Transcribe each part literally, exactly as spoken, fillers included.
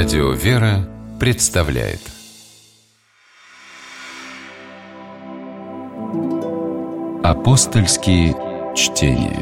Радио «Вера» представляет Апостольские чтения.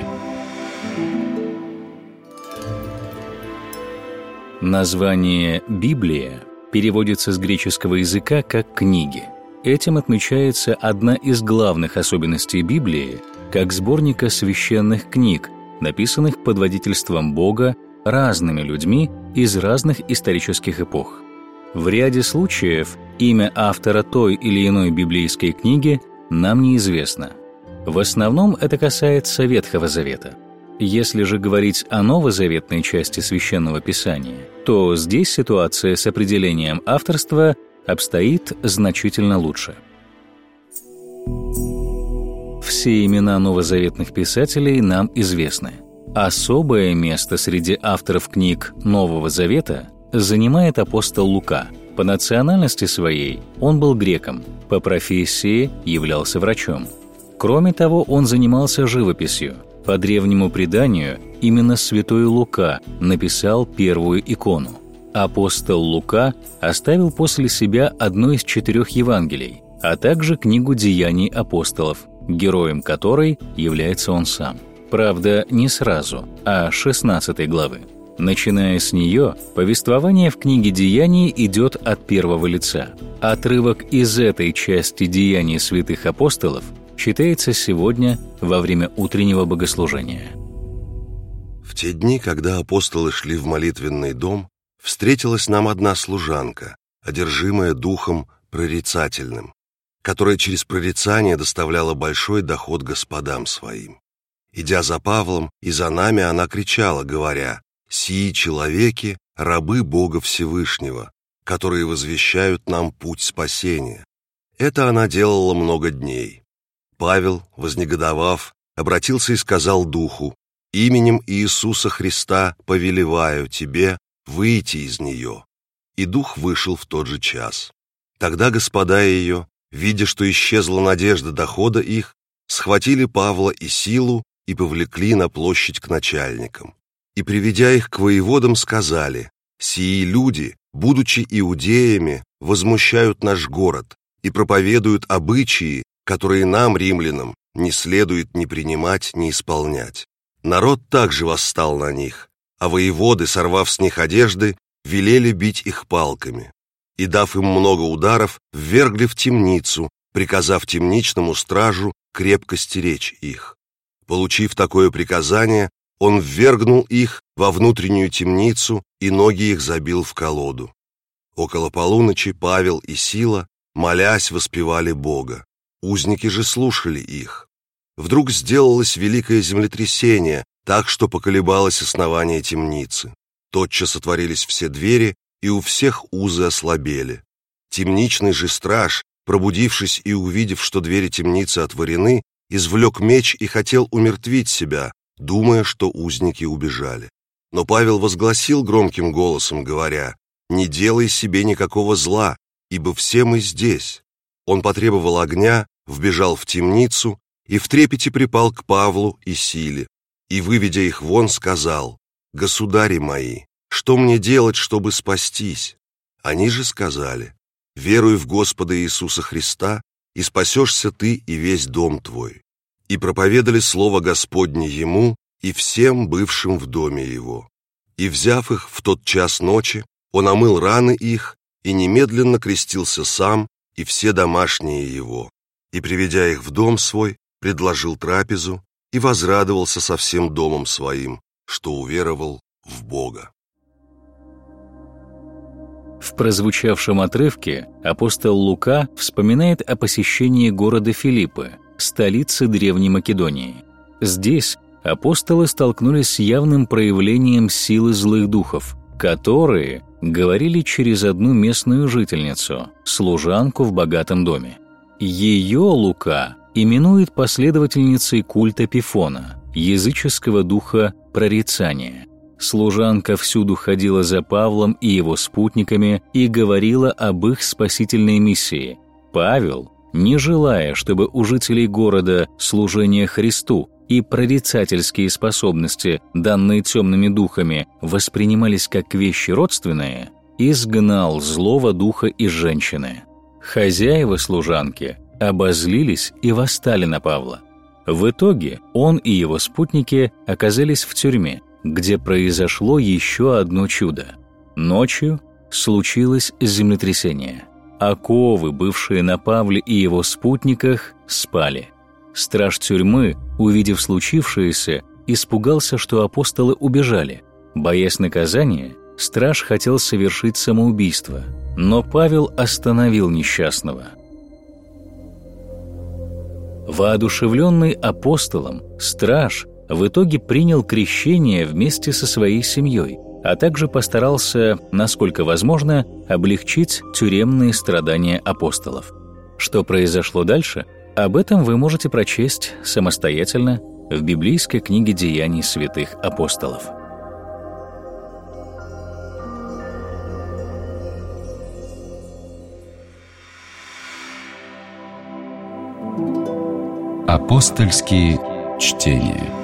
Название «Библия» переводится с греческого языка как «книги». Этим отмечается одна из главных особенностей Библии как сборника священных книг, написанных под водительством Бога разными людьми из разных исторических эпох. В ряде случаев имя автора той или иной библейской книги нам неизвестно. В основном это касается Ветхого Завета. Если же говорить о новозаветной части Священного Писания, то здесь ситуация с определением авторства обстоит значительно лучше. Все имена новозаветных писателей нам известны. Особое место среди авторов книг Нового Завета занимает апостол Лука. По национальности своей он был греком, по профессии являлся врачом. Кроме того, он занимался живописью. По древнему преданию, именно святой Лука написал первую икону. Апостол Лука оставил после себя одно из четырех Евангелий, а также книгу «Деяний апостолов», героем которой является он сам. Правда, не сразу, а с шестнадцатой главы. Начиная с нее, повествование в книге «Деяний» идет от первого лица. Отрывок из этой части «Деяний святых апостолов» читается сегодня во время утреннего богослужения. В те дни, когда апостолы шли в молитвенный дом, встретилась нам одна служанка, одержимая духом прорицательным, которая через прорицание доставляла большой доход господам своим. Идя за Павлом и за нами, она кричала, говоря: «Сии человеки, рабы Бога Всевышнего, которые возвещают нам путь спасения». Это она делала много дней. Павел, вознегодовав, обратился и сказал духу: «Именем Иисуса Христа повелеваю тебе выйти из нее». И дух вышел в тот же час. Тогда господа ее, видя, что исчезла надежда дохода их, схватили Павла и Силу и повлекли на площадь к начальникам. И, приведя их к воеводам, сказали: «Сии люди, будучи иудеями, возмущают наш город и проповедуют обычаи, которые нам, римлянам, не следует ни принимать, ни исполнять». Народ также восстал на них, а воеводы, сорвав с них одежды, велели бить их палками. И, дав им много ударов, ввергли в темницу, приказав темничному стражу крепко стеречь их. Получив такое приказание, он ввергнул их во внутреннюю темницу и ноги их забил в колоду. Около полуночи Павел и Сила, молясь, воспевали Бога. Узники же слушали их. Вдруг сделалось великое землетрясение, так что поколебалось основание темницы. Тотчас отворились все двери, и у всех узы ослабели. Темничный же страж, пробудившись и увидев, что двери темницы отворены, извлек меч и хотел умертвить себя, думая, что узники убежали. Но Павел возгласил громким голосом, говоря: «Не делай себе никакого зла, ибо все мы здесь». Он потребовал огня, вбежал в темницу и в трепете припал к Павлу и Силе, и, выведя их вон, сказал: «Государи мои, что мне делать, чтобы спастись?» Они же сказали: «Веруй в Господа Иисуса Христа, и спасешься ты и весь дом твой». И проповедали слово Господне ему и всем бывшим в доме его. И, взяв их в тот час ночи, он омыл раны их и немедленно крестился сам и все домашние его. И, приведя их в дом свой, предложил трапезу и возрадовался со всем домом своим, что уверовал в Бога. В прозвучавшем отрывке апостол Лука вспоминает о посещении города Филиппы, столицы Древней Македонии. Здесь апостолы столкнулись с явным проявлением силы злых духов, которые говорили через одну местную жительницу, служанку в богатом доме. Ее Лука именует последовательницей культа Пифона, языческого духа прорицания. Служанка всюду ходила за Павлом и его спутниками и говорила об их спасительной миссии. Павел, не желая, чтобы у жителей города служение Христу и прорицательские способности, данные темными духами, воспринимались как вещи родственные, изгнал злого духа из женщины. Хозяева служанки обозлились и восстали на Павла. В итоге он и его спутники оказались в тюрьме, где произошло еще одно чудо. Ночью случилось землетрясение. Оковы, бывшие на Павле и его спутниках, спали. Страж тюрьмы, увидев случившееся, испугался, что апостолы убежали. Боясь наказания, страж хотел совершить самоубийство, но Павел остановил несчастного. Воодушевленный апостолом, страж в итоге принял крещение вместе со своей семьей, а также постарался, насколько возможно, облегчить тюремные страдания апостолов. Что произошло дальше, об этом вы можете прочесть самостоятельно в библейской книге «Деяний святых апостолов». Апостольские чтения.